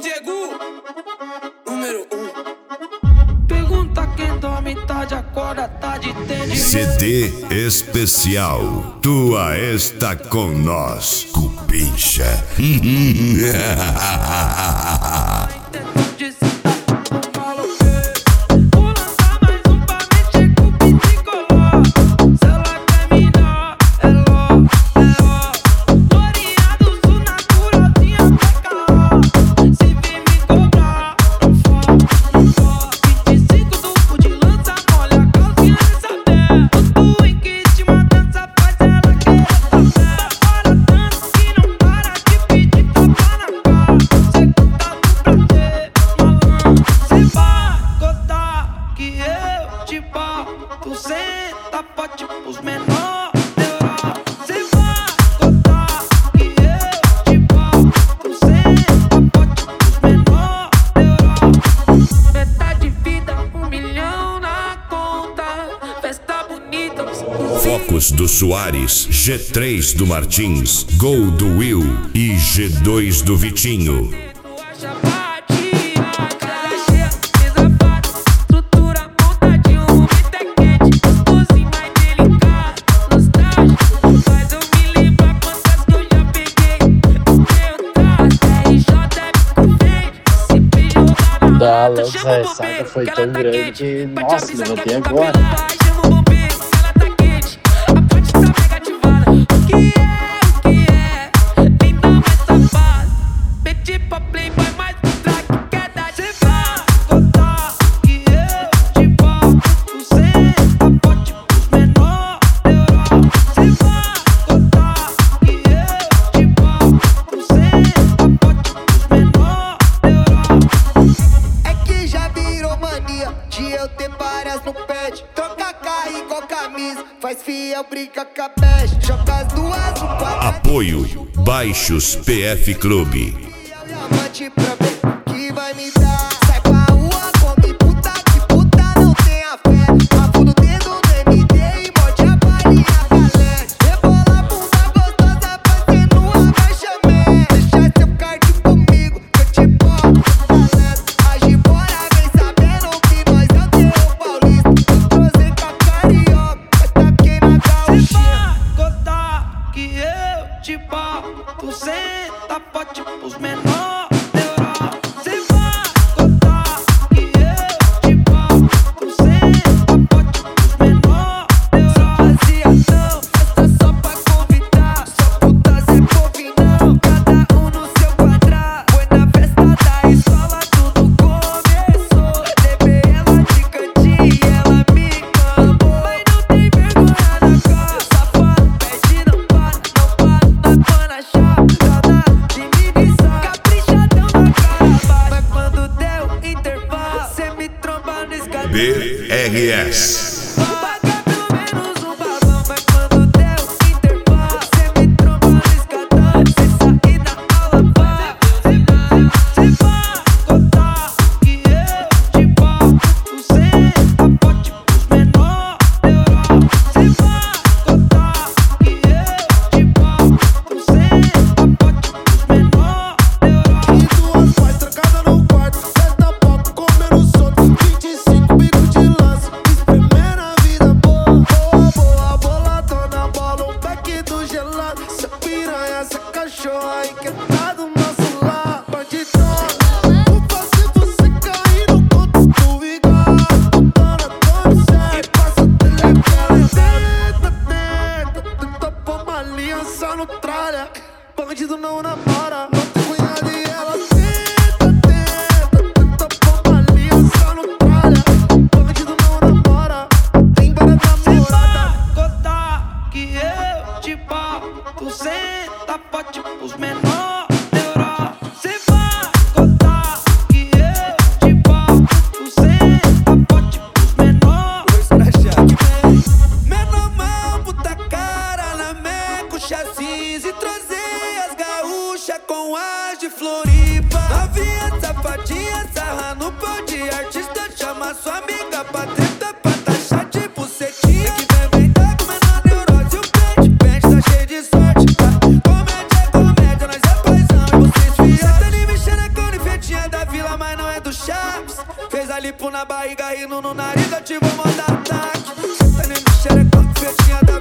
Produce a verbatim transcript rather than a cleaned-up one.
Diego, número um. Pergunta quem dorme tarde, acorda tarde, tem de C D especial. Tua está com nós, Cupincha. Tu senta forte pros menor da Europa. Cê vai gostar que eu te boto. Tu senta forte pros menor da Europa. Metade de vida, um milhão na conta. Festa bonita. Focus do Soares, G três do Martins, Gol do Will e G dois do Vitinho. Da Alexa, essa saga foi tão grande que, nossa, levantei agora. Faz fiel, brinca com a best, joga as duas no quadro. Apoio Baixos P F Clube. Diamante pra ver o que vai me dar. Sai pra rua, come puta, que puta não tem a fé. Papo no dedo no M D e morde a balinha galera. Rebola a bunda gostosa, fazendo uma bechamel. Deixa seu card comigo, que eu te boto talento. Age bora, vem sabendo que nós é o teu paulista. Trouxe com a carioca. Cê vai gostar que eu te boto. Tu senta forte pros menor da Europa. Cê vai gostar que eu te boto. Tu senta forte pros menor da Europa. Rapaziadão, essa só pra convidar. Só puta sem povinão, cada um no seu quadrado. Foi na festa da escola, tudo começou. Levei ela de cantinho e ela me amou. Mas não tem vergonha na cara. Safado, pede, não para, não para, não para na chave. Saudade de minição, caprichadão na cara. Mas quando deu intervalo, cê me tromba no escadão. B R S. Vou pagar pelo menos um balão. Mas quando deu intervalo, cê me tromba no escadão. Se sair da aula, vai. Cê vai gostar que eu te boto. Tu senta forte pros menor da Europa. Cê vai gostar que eu te boto. Tu senta forte pros menor da Europa. E duas pais trancadas no quarto, festa pop comendo solto. Vinte e cinco bico de lança, espremendo a vida boa. Boa, boa, boladona, bola, um pack do gelado. Cê piranha, cê cachorro aí que tá do nosso lado. Bandidão, vou fazer você cair no conto do vigado. Dona, toma sério, passa o telefone. Tenta, tenta, tenta pôr uma aliança no tralha. Bandido não namora, não tem cunhado e ela tenta, tenta, tenta pôr uma aliança no tralha. Bandido não namora, tem várias Cê namoradas. vai gostar que eu te boto. Tu senta forte pros menor da Europa. Cê vai gostar que eu te boto. Tu senta forte pros menor. Menor mão, puta cara na meca, chassis e trazer as gaúchas com as de Floripa. Novinha, safadinha, sarra no pau de artista. Chama sua amiga pra treta, pra taxar de bucetinha. Que também tá comendo a neurose e o pente, pente tá cheio de sorte. Comédia é comédia, nós é paizão e vocês fiel. Cê tá nem mexendo com nifetinha lipo na barriga, rindo no nariz, eu te vou mandar ataque. Tá nem no xerecão, fetinha da